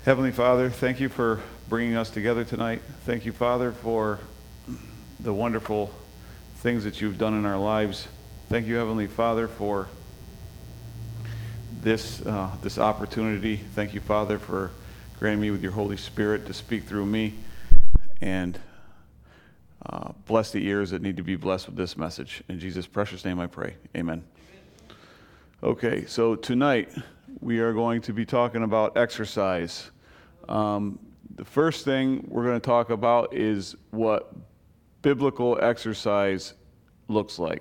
Heavenly Father, thank you for bringing us together tonight. Thank you, Father, for the wonderful things that you've done in our lives. Thank you, Heavenly Father, for this opportunity. Thank you, Father, for granting me with your Holy Spirit to speak through me, and bless the ears that need to be blessed with this message. In Jesus' precious name I pray. Amen. Okay, so tonight we are going to be talking about exercise. The first thing we're going to talk about is what biblical exercise looks like.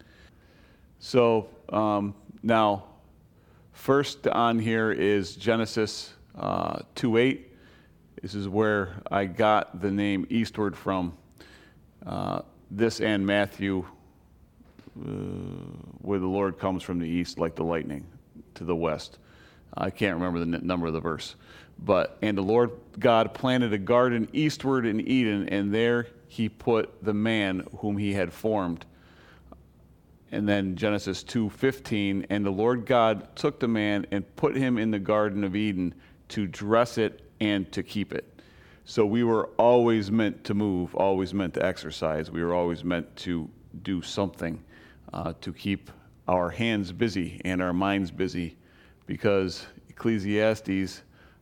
So now, first on here is Genesis 2:8. This is where I got the name Eastward from. This and Matthew, where the Lord comes from the east like the lightning to the west. I can't remember the number of the verse. And the Lord God planted a garden eastward in Eden, and there he put the man whom he had formed. And then Genesis 2:15, and the Lord God took the man and put him in the Garden of Eden to dress it and to keep it. So we were always meant to move, always meant to exercise. We were always meant to do something to keep our hands busy and our minds busy, because Ecclesiastes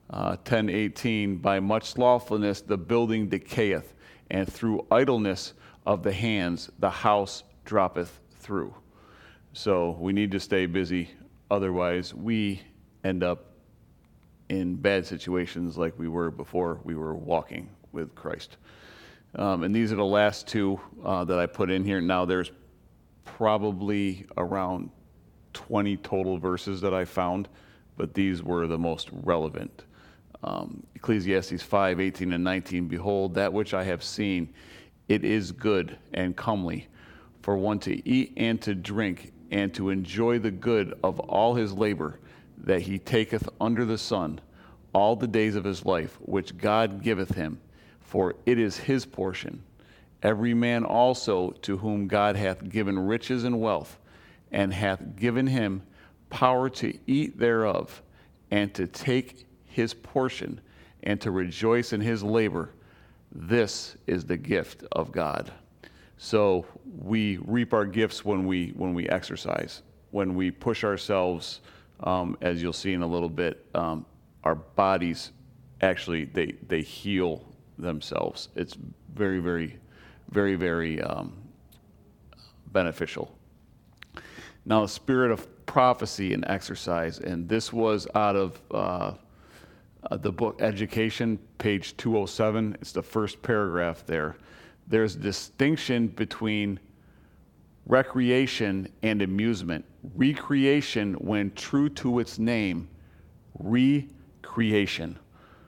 10:18, by much slothfulness the building decayeth, and through idleness of the hands the house droppeth through. So we need to stay busy, otherwise we end up in bad situations like we were before we were walking with Christ. And these are the last two that I put in here. Now there's probably around 20 total verses that I found, but these were the most relevant. Ecclesiastes 5:18 and 19, behold, that which I have seen, it is good and comely for one to eat and to drink and to enjoy the good of all his labor that he taketh under the sun all the days of his life, which God giveth him, for it is his portion. Every man also to whom God hath given riches and wealth, and hath given him power to eat thereof, and to take his portion, and to rejoice in his labor. This is the gift of God. So we reap our gifts when we exercise, when we push ourselves. As you'll see in a little bit, our bodies actually they heal themselves. It's very, very, very, very beneficial. Now, the spirit of prophecy and exercise, and this was out of the book Education, page 207. It's the first paragraph there. There's a distinction between recreation and amusement. Recreation, when true to its name, recreation.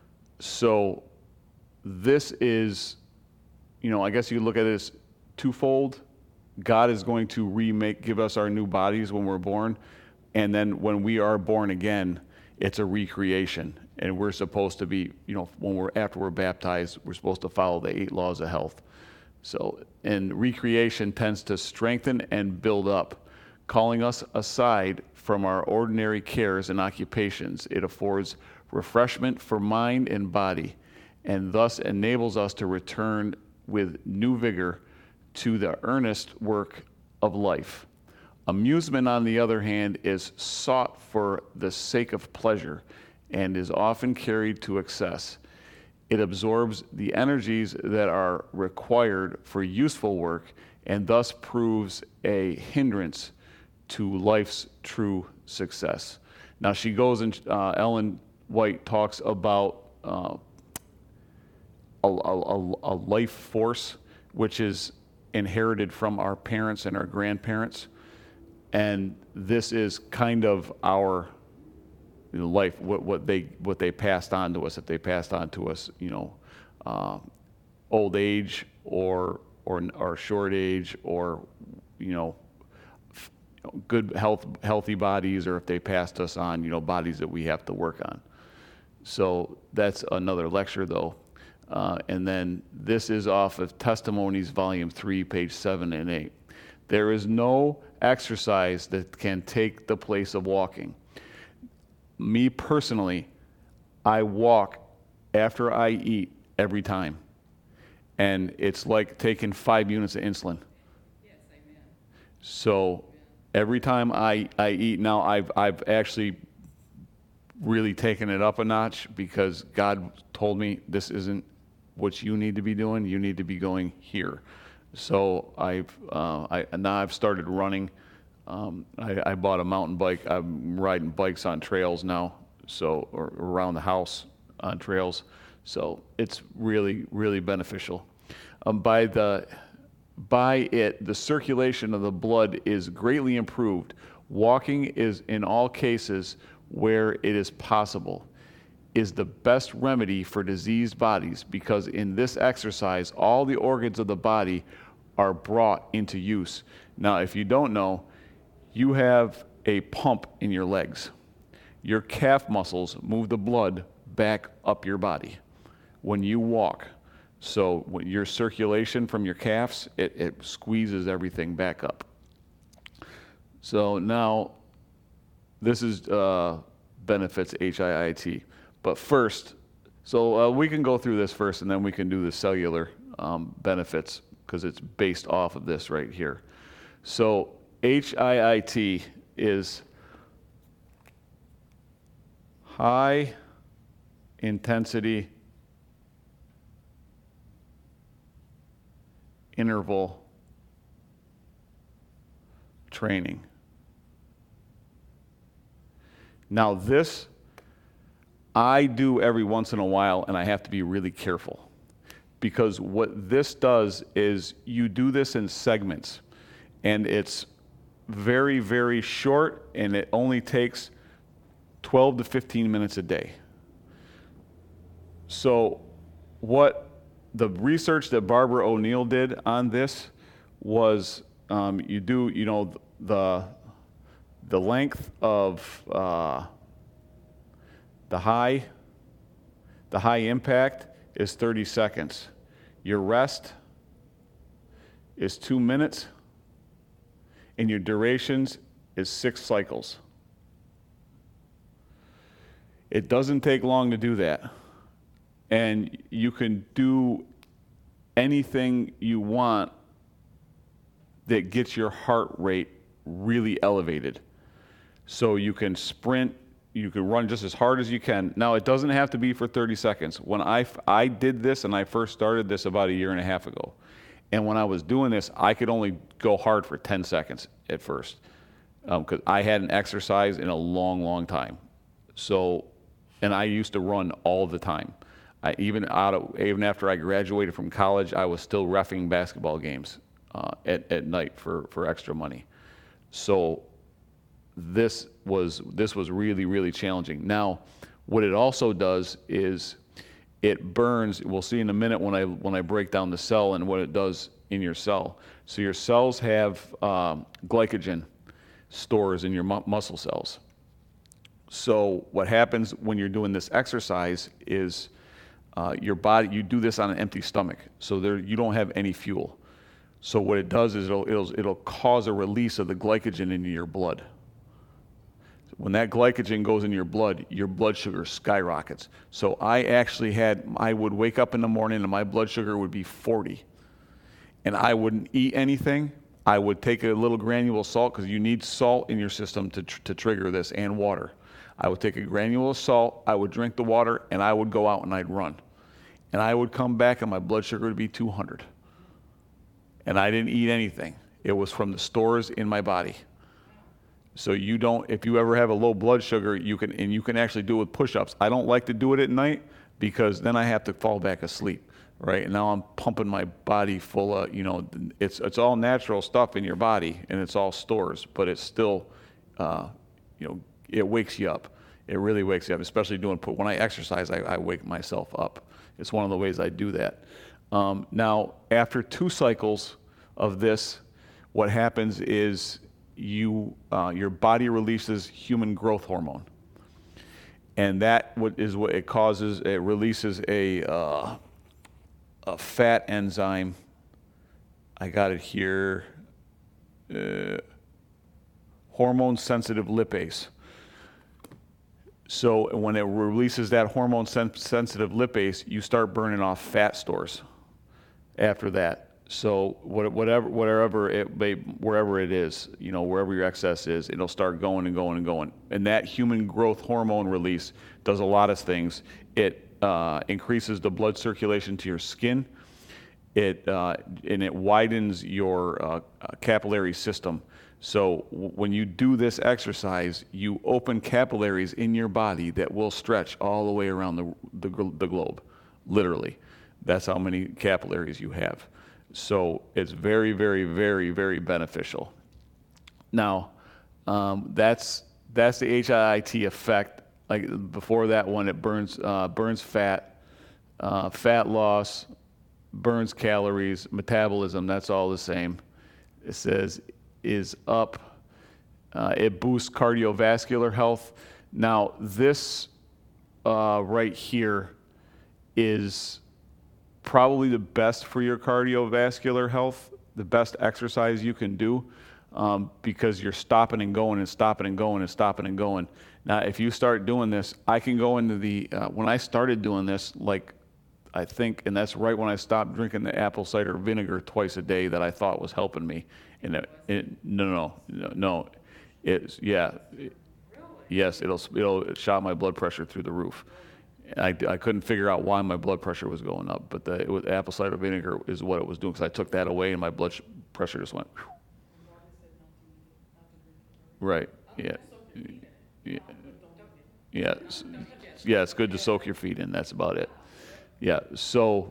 So this is, I guess you look at it as twofold. God is going to give us our new bodies when we're born, and then when we are born again, it's a recreation. And we're supposed to be, after we're baptized, we're supposed to follow the 8 laws of health. So, and recreation tends to strengthen and build up, calling us aside from our ordinary cares and occupations. It affords refreshment for mind and body, and thus enables us to return with new vigor to the earnest work of life. Amusement, on the other hand, is sought for the sake of pleasure and is often carried to excess. It absorbs the energies that are required for useful work and thus proves a hindrance to life's true success. Now she goes and Ellen White talks about a life force which is inherited from our parents and our grandparents, and this is kind of our life, what they passed on to us. If they passed on to us, old age or short age, or good healthy bodies, or if they passed us on, bodies that we have to work on. So that's another lecture, though. And then this is off of Testimonies, Volume 3, page 7 and 8. There is no exercise that can take the place of walking. Me personally, I walk after I eat every time. And it's like taking 5 units of insulin. Yes, amen. So every time I eat now, I've actually really taken it up a notch because God told me this isn't what you need to be doing. You need to be going here. So now I've started running. I bought a mountain bike. I'm riding bikes on trails now, so or around the house on trails. So it's really, really beneficial. By it, the circulation of the blood is greatly improved. Walking is, in all cases where it is possible, is the best remedy for diseased bodies because in this exercise, all the organs of the body are brought into use. Now, if you don't know, you have a pump in your legs. Your calf muscles move the blood back up your body when you walk. So when your circulation from your calves, it squeezes everything back up. So now, this is benefits HIIT. But first, so we can go through this first and then we can do the cellular benefits because it's based off of this right here. So HIIT is high intensity interval training. Now this I do every once in a while, and I have to be really careful because what this does is you do this in segments, and it's very, very short, and it only takes 12 to 15 minutes a day. So what the research that Barbara O'Neill did on this was you do, the length of the high impact is 30 seconds. Your rest is 2 minutes, and your durations is 6 cycles. It doesn't take long to do that. And you can do anything you want that gets your heart rate really elevated. So you can sprint, you can run just as hard as you can. Now, it doesn't have to be for 30 seconds. When I did this, and I first started this about 1.5 years ago, and when I was doing this, I could only go hard for 10 seconds at first because I hadn't exercised in a long, long time. So, and I used to run all the time. Even after I graduated from college, I was still reffing basketball games at night for extra money. So this was really, really challenging. Now, what it also does is it burns. We'll see in a minute when I break down the cell and what it does in your cell. So your cells have glycogen stores in your muscle cells. So what happens when you're doing this exercise is your body, you do this on an empty stomach, so you don't have any fuel. So what it does is it'll cause a release of the glycogen into your blood. When that glycogen goes in your blood sugar skyrockets. So I would wake up in the morning and my blood sugar would be 40. And I wouldn't eat anything. I would take a little granule of salt because you need salt in your system to trigger this, and water. I would take a granule of salt, I would drink the water, and I would go out and I'd run. And I would come back and my blood sugar would be 200. And I didn't eat anything. It was from the stores in my body. So if you ever have a low blood sugar, you can actually do it with push-ups. I don't like to do it at night because then I have to fall back asleep, right? And now I'm pumping my body full of, it's all natural stuff in your body and it's all stores, but it's still, it wakes you up. It really wakes you up, especially when I exercise, I wake myself up. It's one of the ways I do that. Now, after 2 cycles of this, what happens is your body releases human growth hormone, and that is what it causes. It releases a fat enzyme. I got it here. Hormone sensitive lipase. So when it releases that hormone-sensitive lipase, you start burning off fat stores after that. So wherever it is, wherever your excess is, it'll start going and going and going. And that human growth hormone release does a lot of things. It increases the blood circulation to your skin. And it widens your capillary system. So when you do this exercise, you open capillaries in your body that will stretch all the way around the globe, literally. That's how many capillaries you have. So it's very, very, very, very beneficial. Now, that's the HIIT effect. Like before that one, it burns fat, fat loss, burns calories, metabolism. That's all the same. It says is up. It boosts cardiovascular health. Now this right here is probably the best for your cardiovascular health, the best exercise you can do, because you're stopping and going and stopping and going and stopping and going. Now, if you start doing this, I can go into when I started doing this, I think, and that's right when I stopped drinking the apple cider vinegar twice a day that I thought was helping me. And no. Yes, it'll shot my blood pressure through the roof. I couldn't figure out why my blood pressure was going up, but apple cider vinegar is what it was doing, because I took that away and my blood pressure just went. Whew. Right. Yeah. Yeah. Yeah. It's good to soak your feet in. That's about it. Yeah. So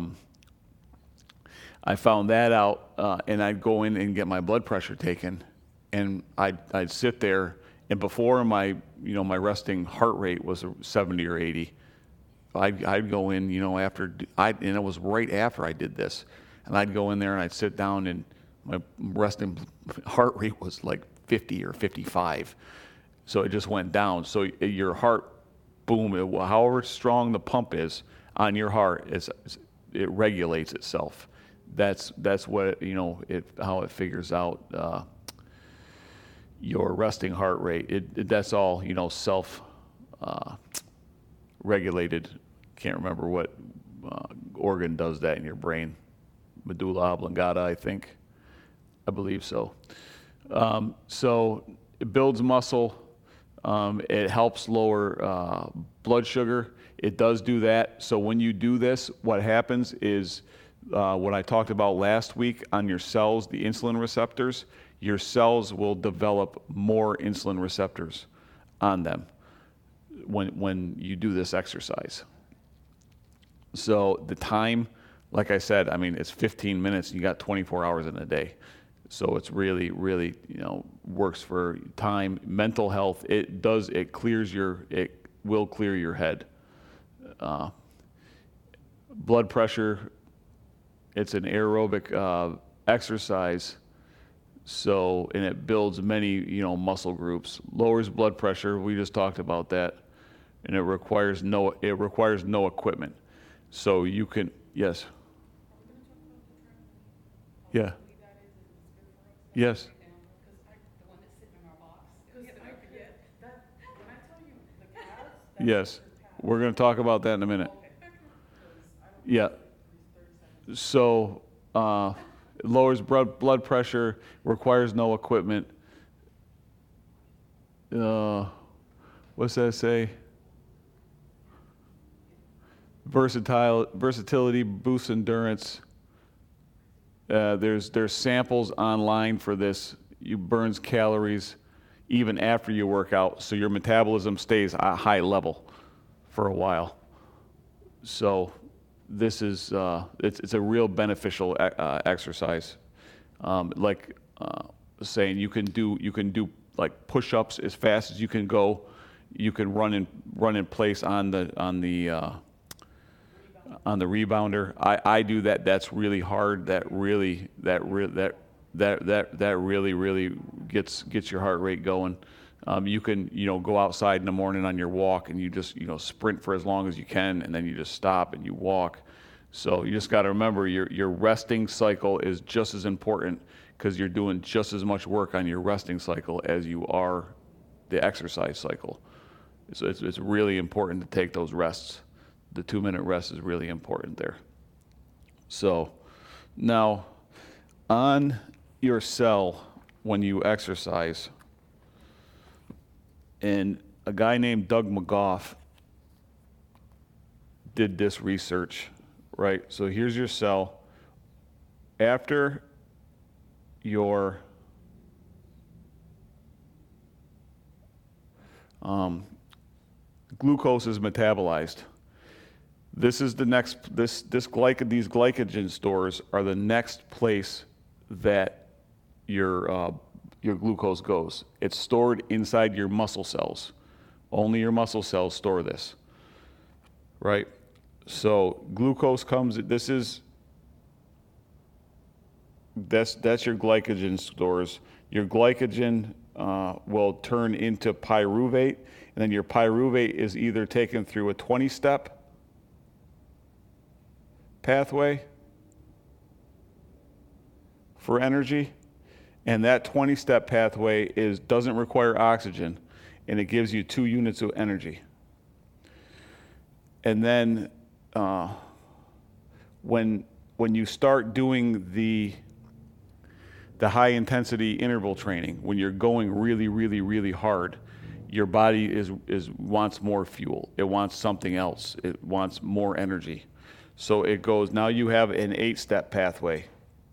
I found that out, and I'd go in and get my blood pressure taken, and I'd sit there, and before my resting heart rate was 70 or 80. I'd go in, and it was right after I did this, and I'd go in there and I'd sit down, and my resting heart rate was like 50 or 55. So it just went down. So your heart, boom, however strong the pump is on your heart, it regulates itself. That's what how it figures out your resting heart rate. That's all self regulated. Can't remember what organ does that in your brain. Medulla oblongata, I believe so. So it builds muscle. It helps lower blood sugar. It does do that. So when you do this, what happens is what I talked about last week on your cells, the insulin receptors, your cells will develop more insulin receptors on them when you do this exercise. So the time, like I said, it's 15 minutes. You got 24 hours in a day. So it's really, really, works for time, mental health. It will clear your head. Blood pressure, it's an aerobic exercise. So, and it builds many, muscle groups. Lowers blood pressure. We just talked about that. And it requires no equipment. So you can, yes. Yeah. Yes. Yes. We're going to talk about that in a minute. Yeah. So, it lowers blood pressure, requires no equipment. What's that say? Versatility, boosts endurance. There's samples online for this. You burns calories even after you work out, so your metabolism stays at a high level for a while. So this is it's a real beneficial exercise. Saying you can do like push-ups as fast as you can go. You can run in place on the rebounder. I do that. That's really hard. That really gets your heart rate going. You can go outside in the morning on your walk, and you just sprint for as long as you can, and then you just stop and you walk. So you just got to remember your resting cycle is just as important, because you're doing just as much work on your resting cycle as you are the exercise cycle. So it's really important to take those rests. The 2-minute rest is really important there. So now on your cell when you exercise, and a guy named Doug McGough did this research, right? So here's your cell. After your glucose is metabolized, this is the next, these glycogen stores are the next place that your glucose goes. It's stored inside your muscle cells. Only your muscle cells store this, right? So glucose comes, that's your glycogen stores. Your glycogen will turn into pyruvate, and then your pyruvate is either taken through a 20-step pathway for energy, and that 20-step pathway doesn't require oxygen, and it gives you 2 units of energy. And then when you start doing the high intensity interval training, when you're going really, really, really hard, your body wants more fuel. It wants something else. It wants more energy. So it goes, now you have an 8-step pathway.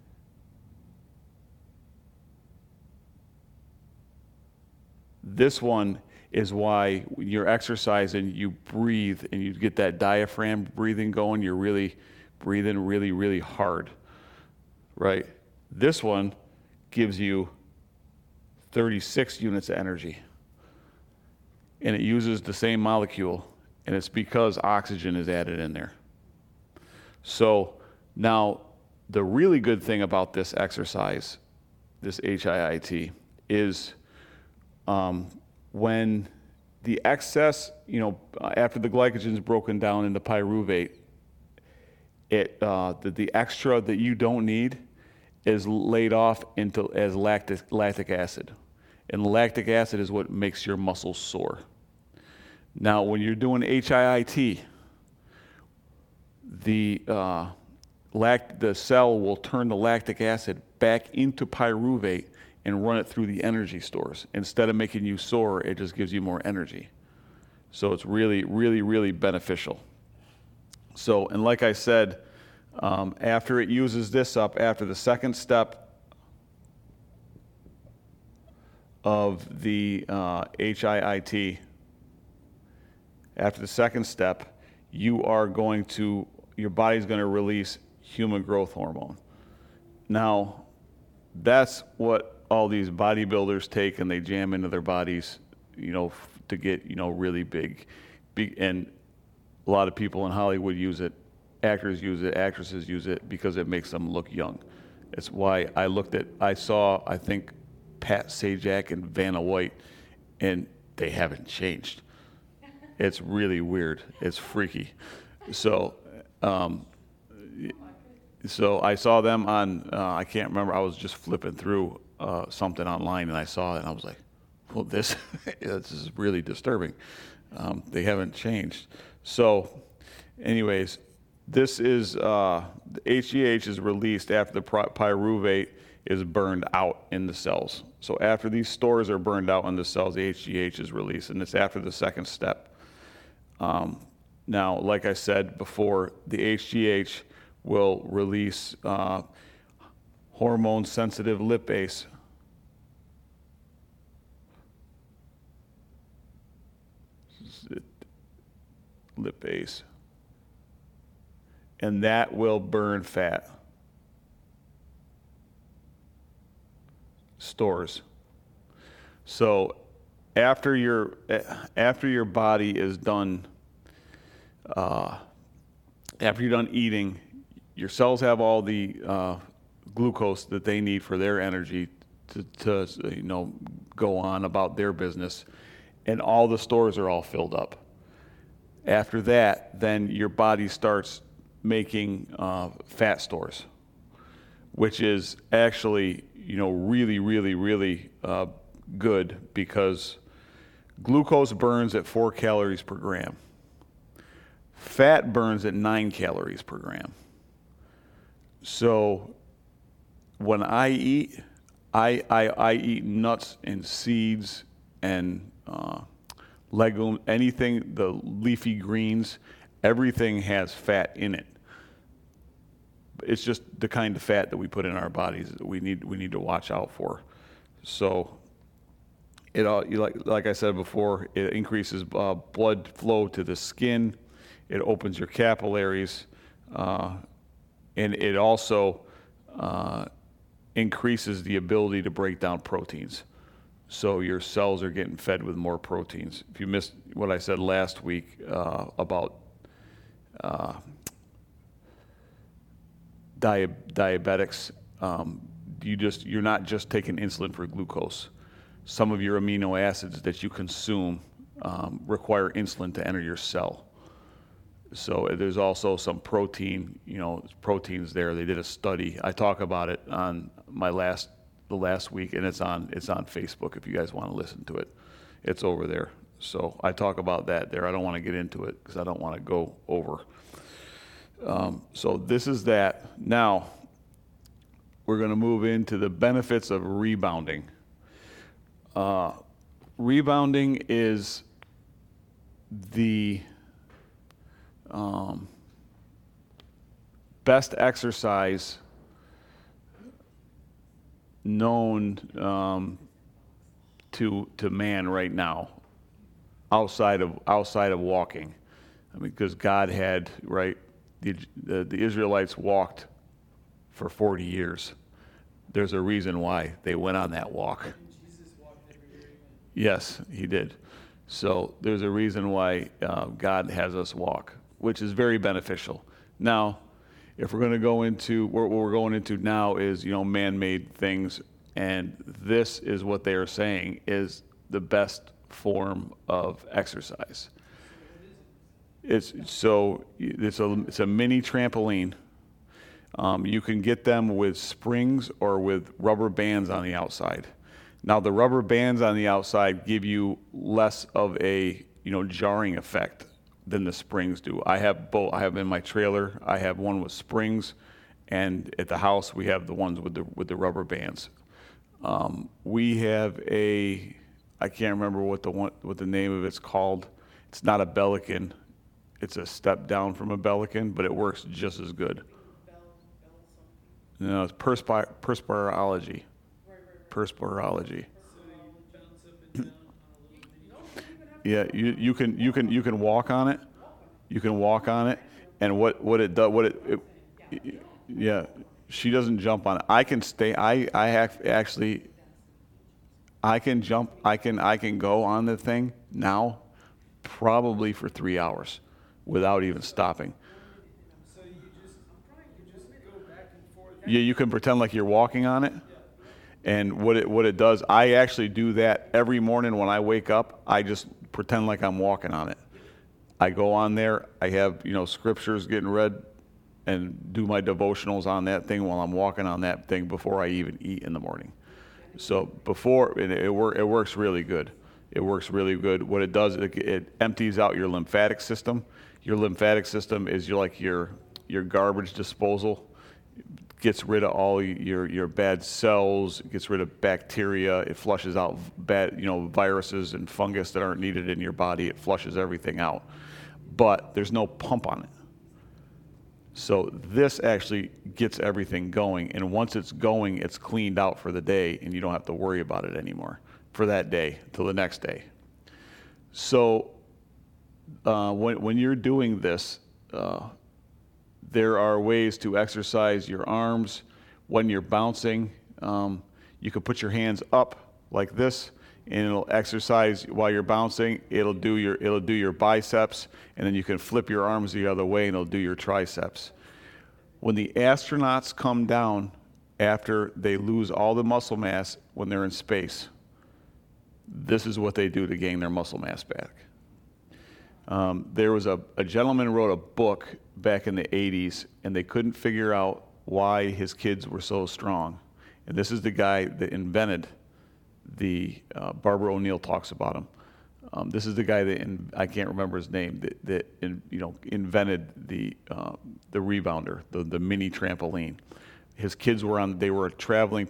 This one is why when you're exercising, you breathe and you get that diaphragm breathing going. You're really breathing really, really hard, right? This one gives you 36 units of energy. And it uses the same molecule, and it's because oxygen is added in there. So now the really good thing about this exercise, this HIIT, is when the excess, after the glycogen is broken down into pyruvate, the extra that you don't need is laid off as lactic acid. And lactic acid is what makes your muscles sore. Now, when you're doing HIIT, the cell will turn the lactic acid back into pyruvate and run it through the energy stores. Instead of making you sore, it just gives you more energy. So it's really, really, really beneficial. So, and like I said, after it uses this up, after the second step of the HIIT, after the second step, your body's going to release human growth hormone. Now, that's what all these bodybuilders take and they jam into their bodies, to get, really big. And a lot of people in Hollywood use it. Actors use it, actresses use it because it makes them look young. It's why I saw, I think, Pat Sajak and Vanna White, and they haven't changed. It's really weird. It's freaky. So I saw them on, I can't remember, I was just flipping through something online and I saw it and I was like, well, this is really disturbing. They haven't changed. So anyways, this is, the HGH is released after the pyruvate is burned out in the cells. So after these stores are burned out in the cells, the HGH is released, and it's after the second step. Now, like I said before, the HGH will release hormone-sensitive lipase. Lipase. And that will burn fat stores. So after your body is done, after you're done eating, your cells have all the glucose that they need for their energy to go on about their business, and all the stores are all filled up. After that, then your body starts making fat stores, which is actually really, really, really good, because Glucose burns at 4 calories per gram. Fat burns at 9 calories per gram. So when I eat, I eat nuts and seeds and legume, anything, the leafy greens, everything has fat in it. It's just the kind of fat that we put in our bodies that we need to watch out for. So it all, like I said before, it increases blood flow to the skin. It opens your capillaries, and it also increases the ability to break down proteins. So your cells are getting fed with more proteins. If you missed what I said last week about diabetics, you're not just taking insulin for glucose. Some of your amino acids that you consume require insulin to enter your cell. So there's also some proteins there. They did a study. I talk about it on the last week, and it's on Facebook if you guys want to listen to it. It's over there. So I talk about that there. I don't want to get into it because I don't want to go over. So this is that. Now we're going to move into the benefits of rebounding. Rebounding is the best exercise known to man right now, outside of walking. I mean, because God had, right, the Israelites walked for 40 years. There's a reason why they went on that walk. Jesus walked everywhere. Yes, he did. So there's a reason why God has us walk, which is very beneficial. Now, if we're going to go into what we're going into now is, man-made things, and this is what they are saying is the best form of exercise. It's a mini trampoline. You can get them with springs or with rubber bands on the outside. Now, the rubber bands on the outside give you less of a jarring effect than the springs do. I have both. I have in my trailer. I have one with springs, and at the house we have the ones with the rubber bands. We have I can't remember what the name of it's called. It's not a Bellican. It's a step down from a Bellican, but it works just as good. No, it's perspirology. Perspirology. So you bounce up and down on a little mini. Yeah, you can walk on it. You can walk on it, and what it does, yeah, she doesn't jump on it. I can stay. I can jump. I can go on the thing now, probably for 3 hours, without even stopping. So you just go back and forth. Yeah, you can pretend like you're walking on it. And what it does, I actually do that every morning when I wake up. I just pretend like I'm walking on it. I go on there. I have scriptures getting read, and do my devotionals on that thing while I'm walking on that thing before I even eat in the morning. So it works really good. It works really good. What it does, it empties out your lymphatic system. Your lymphatic system is your garbage disposal. Gets rid of all your bad cells, it gets rid of bacteria, it flushes out bad, viruses and fungus that aren't needed in your body. It flushes everything out. But there's no pump on it. So this actually gets everything going, and once it's going, it's cleaned out for the day, and you don't have to worry about it anymore for that day till the next day. So when you're doing this, there are ways to exercise your arms when you're bouncing. You can put your hands up like this, and it'll exercise while you're bouncing. It'll do your biceps, and then you can flip your arms the other way, and it'll do your triceps. When the astronauts come down after they lose all the muscle mass when they're in space, this is what they do to gain their muscle mass back. There was a gentleman wrote a book back in the 80s, and they couldn't figure out why his kids were so strong. And this is the guy that invented the, Barbara O'Neill talks about him. This is the guy that I can't remember his name invented the rebounder, the mini trampoline. His kids they were a traveling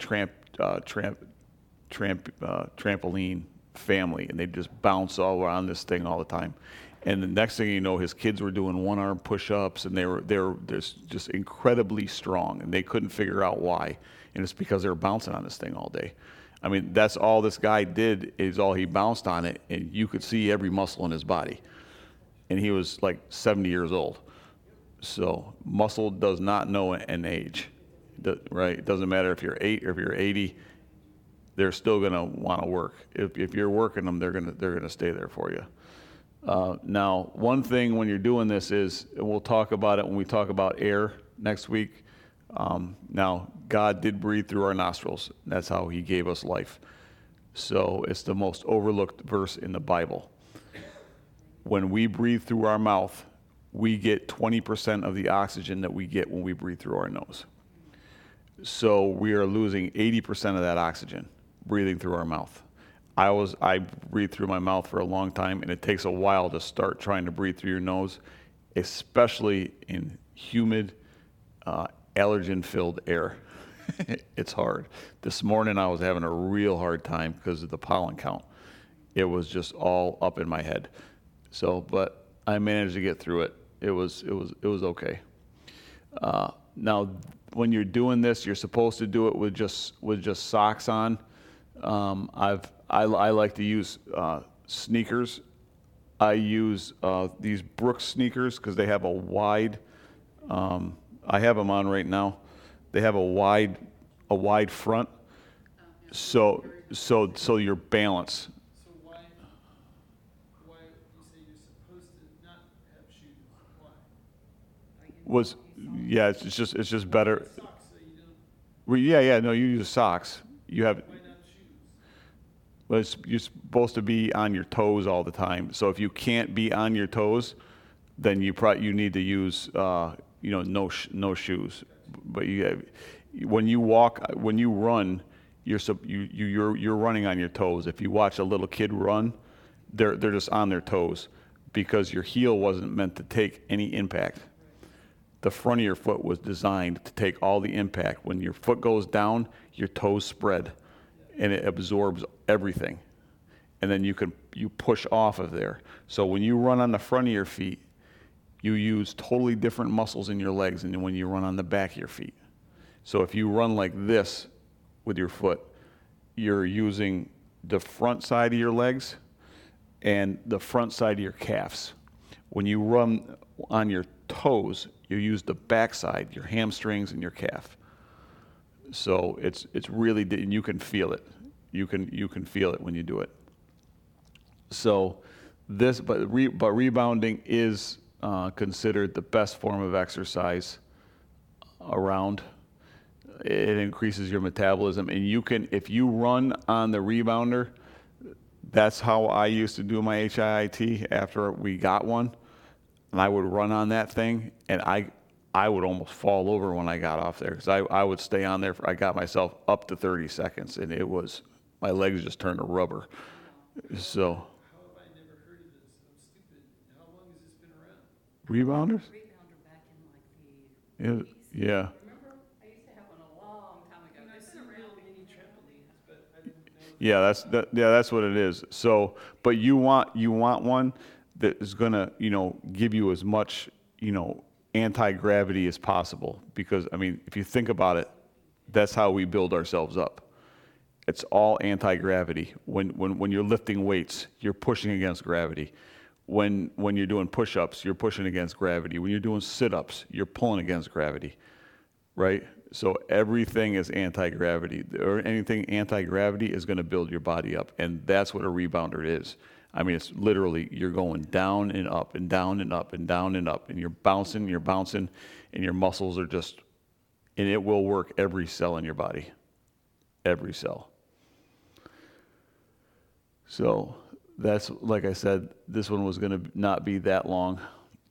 trampoline family, and they just bounce all around this thing all the time. And the next thing you know, his kids were doing one-arm push-ups, and they were just incredibly strong, and they couldn't figure out why. And it's because they were bouncing on this thing all day. I mean, that's all this guy did, is all he bounced on it, and you could see every muscle in his body. And he was like 70 years old. So muscle does not know an age, right? It doesn't matter if you're 8 or if you're 80. They're still going to want to work. If you're working them, they're gonna stay there for you. Now, one thing when you're doing this is, and we'll talk about it when we talk about air next week. Now, God did breathe through our nostrils. That's how he gave us life. So it's the most overlooked verse in the Bible. When we breathe through our mouth, we get 20% of the oxygen that we get when we breathe through our nose. So we are losing 80% of that oxygen breathing through our mouth. I breathed through my mouth for a long time, and it takes a while to start trying to breathe through your nose, especially in humid, allergen-filled air. It's hard. This morning I was having a real hard time because of the pollen count. It was just all up in my head. So, but I managed to get through it. It was okay. Now, when you're doing this, you're supposed to do it with just socks on. I like to use sneakers. I use these Brooks sneakers because they have a wide. I have them on right now. They have a wide front, so your balance. So why you say you're supposed to not have shoes? Why? It's just better. Socks so you don't. Well, yeah. No, you use socks. You have. Why not shoes? Well, you're supposed to be on your toes all the time. So if you can't be on your toes, then you need to use no shoes. But when you run, you're running on your toes. If you watch a little kid run, they're just on their toes because your heel wasn't meant to take any impact. The front of your foot was designed to take all the impact. When your foot goes down, your toes spread, and it absorbs everything. And then you push off of there. So when you run on the front of your feet, you use totally different muscles in your legs than when you run on the back of your feet. So if you run like this with your foot, you're using the front side of your legs and the front side of your calves. When you run on your toes, you use the back side, your hamstrings and your calf. So it's really, and you can feel it. You can feel it when you do it. So but rebounding is considered the best form of exercise around. It increases your metabolism, and if you run on the rebounder, that's how I used to do my HIIT after we got one, and I would run on that thing, and I would almost fall over when I got off there because I would stay on there. I got myself up to 30 seconds, and my legs just turned to rubber. So. How have I never heard of this? I'm stupid. How long has this been around? Rebounders? Rebounder back in like the 80s. Yeah. Remember? I used to have one a long time ago. I've It's seen been real around. mini trampolines, but I didn't know. That's what it is. So, but you want one that is gonna, give you as much, anti-gravity as possible. Because I mean, if you think about it, that's how we build ourselves up. It's all anti-gravity. When you're lifting weights, you're pushing against gravity. When you're doing push-ups, you're pushing against gravity. When you're doing sit-ups, you're pulling against gravity, right? So everything is anti-gravity, or anything anti-gravity is going to build your body up, and that's what a rebounder is. I mean, it's literally you're going down and up and down and up and down and up, and you're bouncing, and your muscles are just, and it will work every cell in your body, every cell. So that's, like I said, this one was going to not be that long.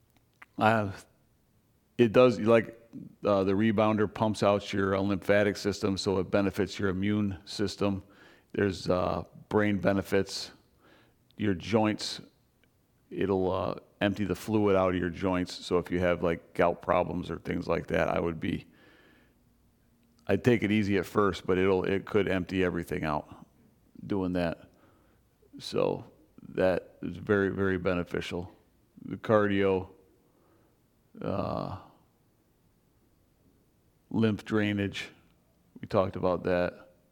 It does, the rebounder pumps out your lymphatic system, so it benefits your immune system. There's brain benefits. your joints. It'll empty the fluid out of your joints. So if you have like gout problems or things like that, I'd take it easy at first, but it could empty everything out doing that. So that is very, very beneficial. The cardio, lymph drainage, we talked about that.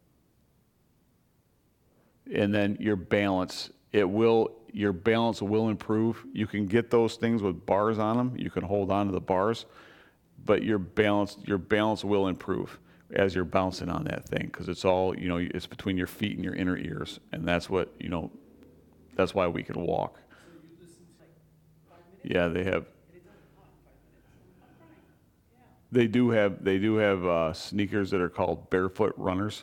And then your balance, your balance will improve. You can get those things with bars on them. You can hold on to the bars, but your balance will improve as you're bouncing on that thing, because it's all, it's between your feet and your inner ears, and that's what, that's why we can walk. Yeah, they have. They do have sneakers that are called barefoot runners.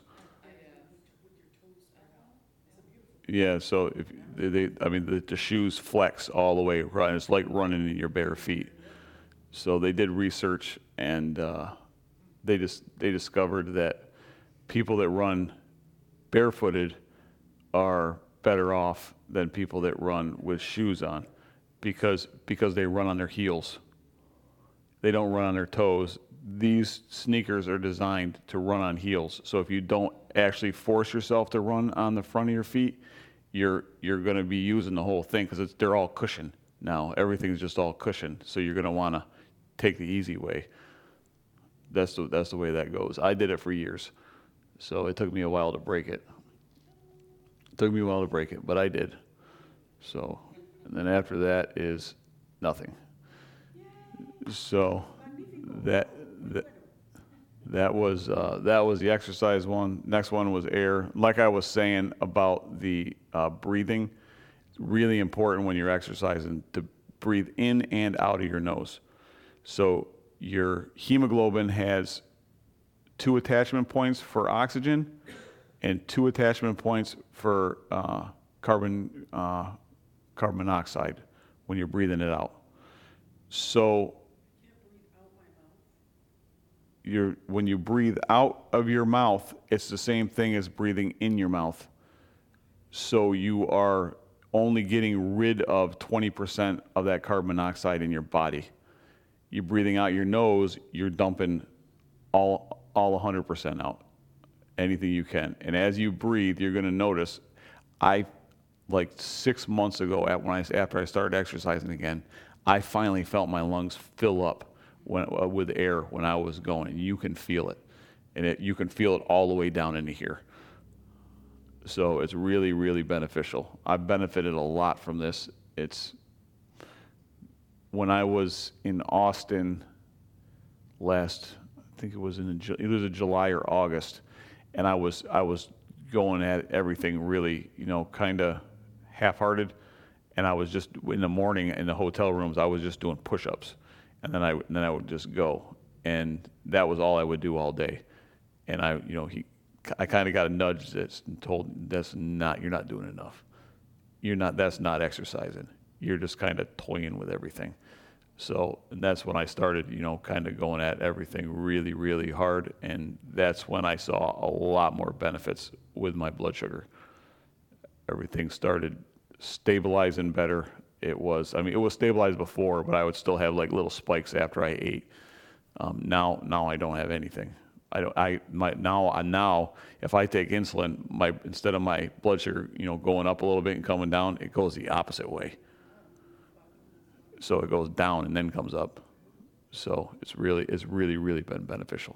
Yeah, so if the shoes flex all the way around. It's like running in your bare feet. So they did research, and they discovered that people that run barefooted are better off than people that run with shoes on, because they run on their heels. They don't run on their toes. These sneakers are designed to run on heels. So if you don't actually force yourself to run on the front of your feet, you're going to be using the whole thing, because they're all cushion now. Everything's just all cushion. So you're going to want to take the easy way. That's the way that goes. I did it for years, so it took me a while to break it. But I did. So, and then after that is nothing. So that was the exercise one. Next one was air. Like I was saying about the breathing, it's really important when you're exercising to breathe in and out of your nose. So your hemoglobin has 2 attachment points for oxygen and 2 attachment points for carbon monoxide when you're breathing it out. So when you breathe out of your mouth, it's the same thing as breathing in your mouth. So you are only getting rid of 20% of that carbon monoxide in your body. You're breathing out your nose, you're dumping all 100% out, anything you can. And as you breathe, you're going to notice, like 6 months ago, after I started exercising again, I finally felt my lungs fill up with air when I was going. You can feel it, and you can feel it all the way down into here. So it's really, really beneficial. I've benefited a lot from this. When I was in Austin last, I think it was either July or August, and I was going at everything really, kind of half-hearted, and I was just in the morning in the hotel rooms, I was just doing push-ups, and then I would just go, and that was all I would do all day, and I kind of got a nudge that's told you're not doing enough. That's not exercising. You're just kind of toying with everything. So, and that's when I started, kind of going at everything really, really hard. And that's when I saw a lot more benefits with my blood sugar. Everything started stabilizing better. It was stabilized before, but I would still have like little spikes after I ate. Now I don't have anything. Now if I take insulin, instead of my blood sugar, going up a little bit and coming down, it goes the opposite way. So it goes down and then comes up. So it's really, really been beneficial.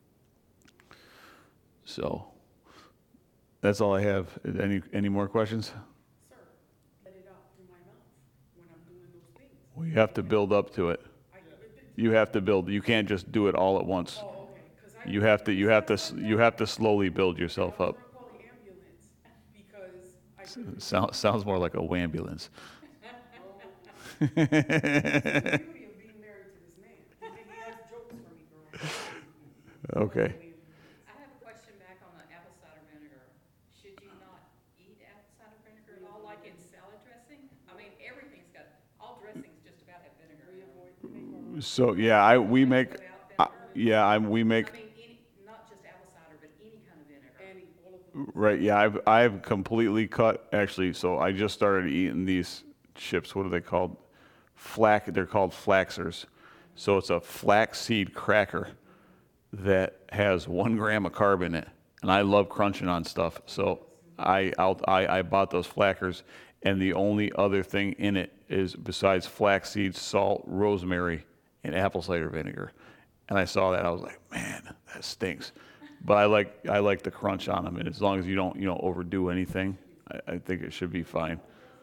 So that's all I have. Any more questions? Sir, let it out through my mouth when I'm doing those things. Well, you have to build up to it. You have to build. You can't just do it all at once. Oh, okay. 'Cause You have to slowly build yourself up. I call the ambulance because I Sounds more like a wambulance. It's the beauty of being married to this man. He has jokes for me, girl. Okay. I have a question back on the apple cider vinegar. Should you not eat apple cider vinegar at all, like in salad dressing? I mean, all dressings just about have vinegar in them. So yeah, we make. Without vinegar? We make. I mean, not just apple cider, but any kind of vinegar. Right, yeah, I've completely cut, actually, so I just started eating these chips. What are they called? They're called Flaxers. So it's a flaxseed cracker that has 1 gram of carb in it. And I love crunching on stuff. So I bought those Flackers, and the only other thing in it is, besides flaxseed, salt, rosemary, and apple cider vinegar. And I saw that, I was like, man, that stinks. But I like the crunch on them, and as long as you don't overdo anything, I think it should be fine.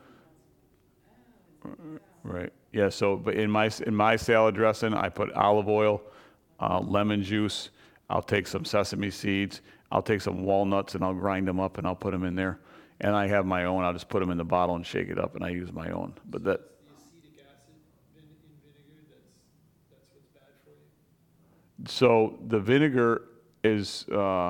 Right. Yeah. So, but in my salad dressing, I put olive oil, lemon juice. I'll take some sesame seeds. I'll take some walnuts and I'll grind them up and I'll put them in there. And I have my own. I'll just put them in the bottle and shake it up, and I use my own. But that. The acetic acid in vinegar, that's what's bad for you. So the vinegar is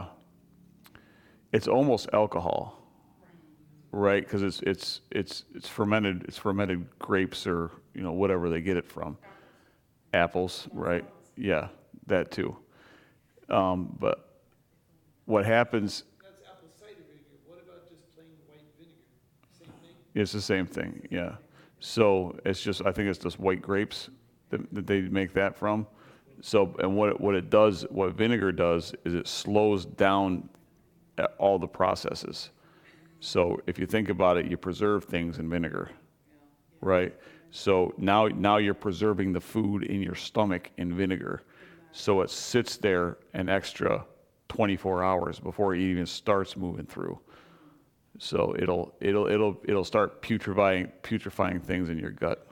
it's almost alcohol, right? Because it's fermented grapes, or whatever they get it from, apples, right? Yeah, that too. But what happens? That's apple cider vinegar. What about just plain white vinegar? Same thing? It's the same thing, yeah. So I think it's just white grapes that they make that from. So, and what vinegar does is it slows down all the processes. So if you think about it, you preserve things in vinegar, right? So now you're preserving the food in your stomach in vinegar. So it sits there an extra 24 hours before it even starts moving through. So it'll start putrefying things in your gut.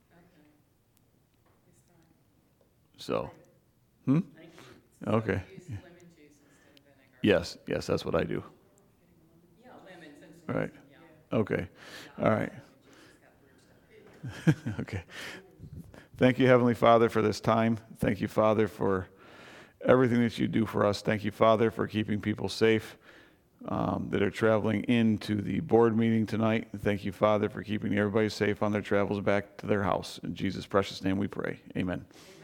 So, okay. Use lemon juice instead of vinegar. Yes, that's what I do. Yeah, lemons and. Right. Yeah. Okay. All right. Juice has got weird stuff. Okay. Thank you, Heavenly Father, for this time. Thank you, Father, for everything that you do for us. Thank you, Father, for keeping people safe that are traveling into the board meeting tonight. Thank you, Father, for keeping everybody safe on their travels back to their house. In Jesus' precious name we pray. Amen.